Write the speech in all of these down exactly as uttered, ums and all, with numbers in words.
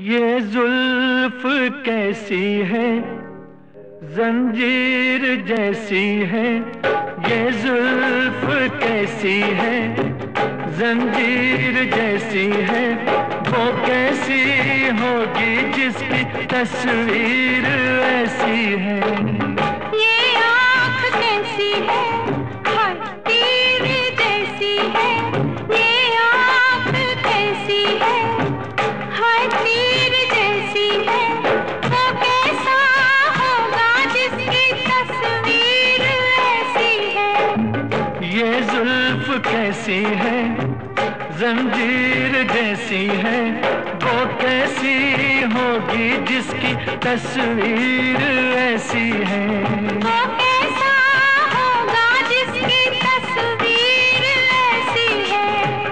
ये जुल्फ कैसी है, जंजीर जैसी है। ये जुल्फ कैसी है, जंजीर जैसी है। वो कैसी होगी जिसकी तस्वीर ऐसी है। ये आँख कैसी है, हाय तीर जैसी है। ये आँख कैसी है, हाय तीर जैसी है। वो कैसा होगा जिसकी तस्वीर ऐसी है। ये जुल्फ कैसी है, जंजीर जैसी है। वो कैसी होगी जिसकी तस्वीर ऐसी है। वो कैसा होगा जिसकी तस्वीर ऐसी है।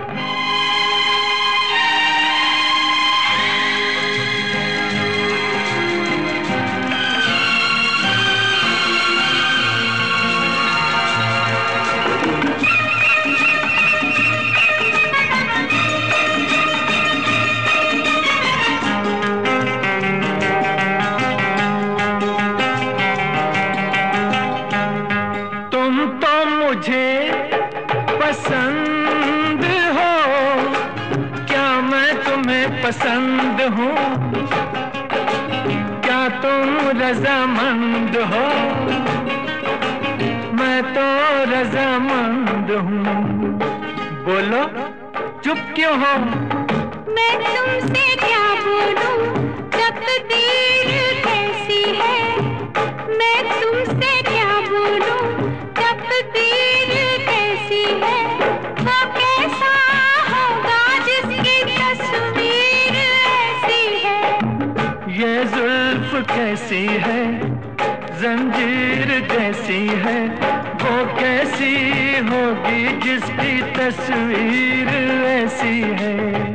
मुझे पसंद हो, क्या मैं तुम्हें पसंद हूँ? क्या तुम रजामंद हो? मैं तो रजामंद हूँ। बोलो चुप क्यों हो? मैं तुमसे क्या बोलूं, तकदीर कैसी है। मैं तुमसे क्या बोलूं, तकदीर कैसी है। वो कैसा होगा जिसकी तस्वीर ऐसी है। ये जुल्फ कैसी है, जंजीर जैसी है। वो कैसी होगी जिसकी तस्वीर ऐसी है।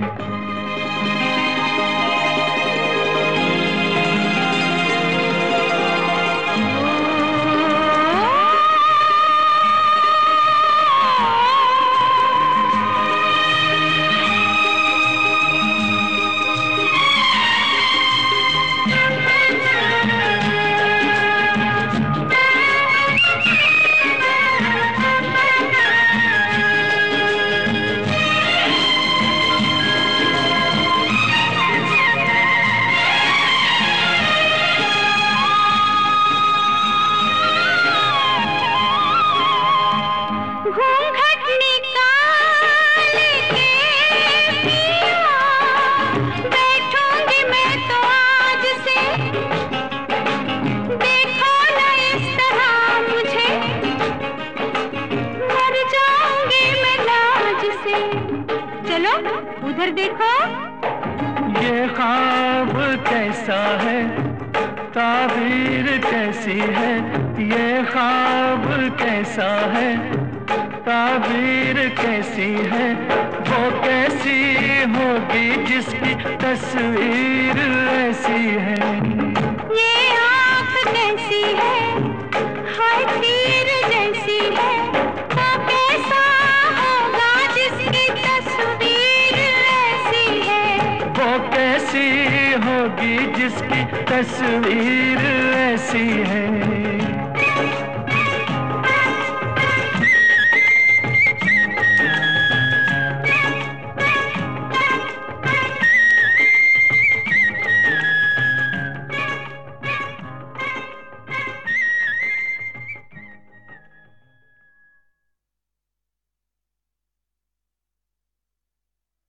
चलो उधर देखो। ये ख्वाब कैसा है, ताबीर कैसी है। ये ख्वाब कैसा है, ताबीर कैसी है। वो कैसी होगी जिसकी तस्वीर ऐसी है। ये आँख कैसी है, हाय तीर जैसी है। वो कैसा होगा जिसकी तस्वीर ऐसी है। वो कैसी होगी जिसकी तस्वीर ऐसी है।